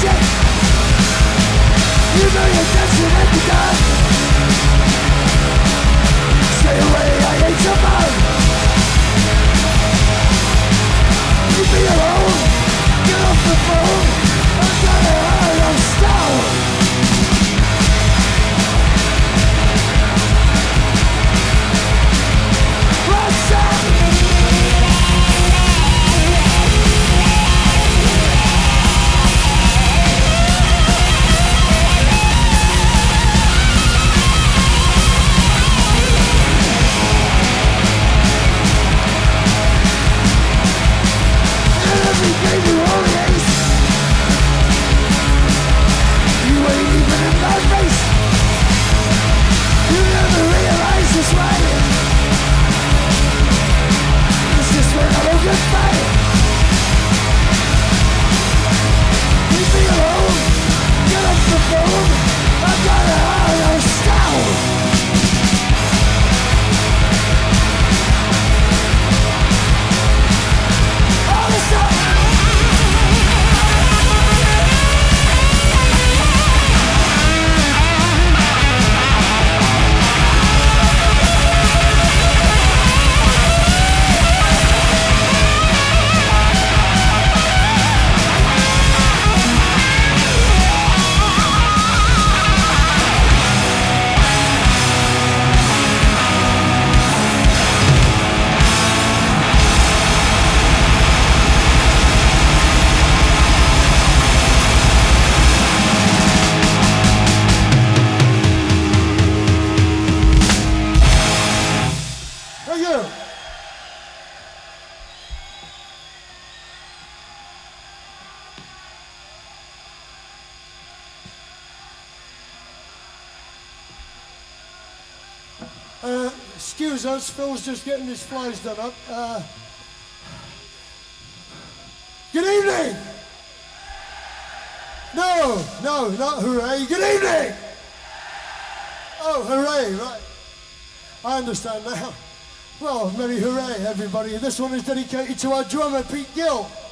shit. You know you're dancing at the gun. Stay away, I hate your mouth. Leave me alone. Get off the phone. I'm gonna hurt your style. What's up? Gave you all the ace. You ain't even in my face. You never realize this way. It's just when I don't get fight. Leave me alone. Get off the phone. I'm gonna hide your style. All the stuff. Excuse us, Phil's just getting his flies done up. Good evening! No, not hooray. Good evening! Oh, hooray, right. I understand now. Well, merry hooray, everybody. This one is dedicated to our drummer, Pete Gill.